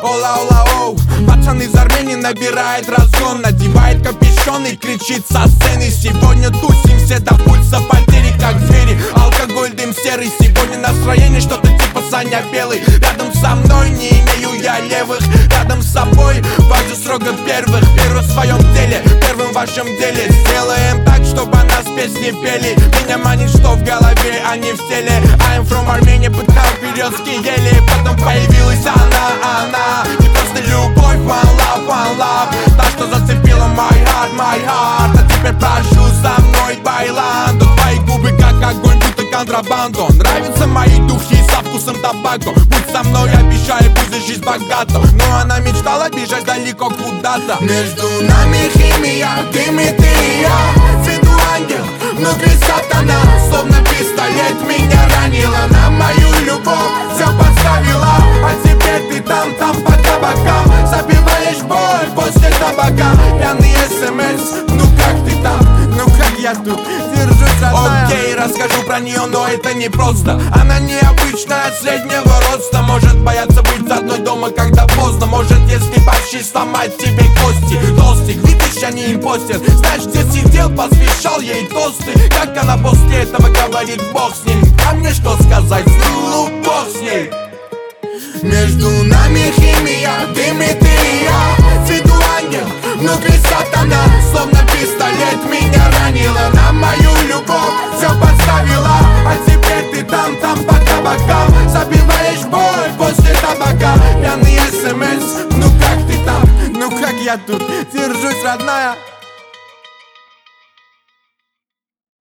Ола, ола, оу. Пацан из Армении набирает разгон, надевает капюшон и кричит со сцены: сегодня тусим все до пульса потери, как звери. Алкоголь, дым серый, сегодня настроение что-то типа Саня Белый. Рядом со мной не имею я левых, рядом с собой важу строго первых. Первый в своем деле, первым в вашем деле. Сделаем так, чтобы о нас песни пели. Меня манит, что в голове, а не в теле. I'm from Armenia, пытал березки ели. Потом появилась она. Не просто любовь, one love. Та, что зацепила my heart. А теперь прошу за мной байландо. Твои губы как огонь, будто контрабандо. Нравятся мои духи со вкусом табако. Будь со мной, обещаю, будет жизнь богата. Но она мечтала бежать далеко куда-то. Между нами химия, ты и я. С виду ангел, внутри сатана. Словно пистолет меня ранила. На мою любовь все подставила. А теперь ты там по кабакам. Забиваешь боль после табака. Пьяный СМС, ну как ты там? Ну как я тут? Держусь, родная. Окей, расскажу про нее, но это не просто. Она необычная, от среднего роста. Может бояться быть одной дома, когда поздно. Может, если почти сломать тебе кости. Толстик, видишь, я не импостер. Знаешь, где сидел, посвящал ей тосты. Как она после этого говорит: бог с ним. А мне что сказать? Ну, бог с ней. Между нами химия, дым и ты и я. С виду ангел, внутри сатана. Словно пистолет меня ранила. На мою любовь все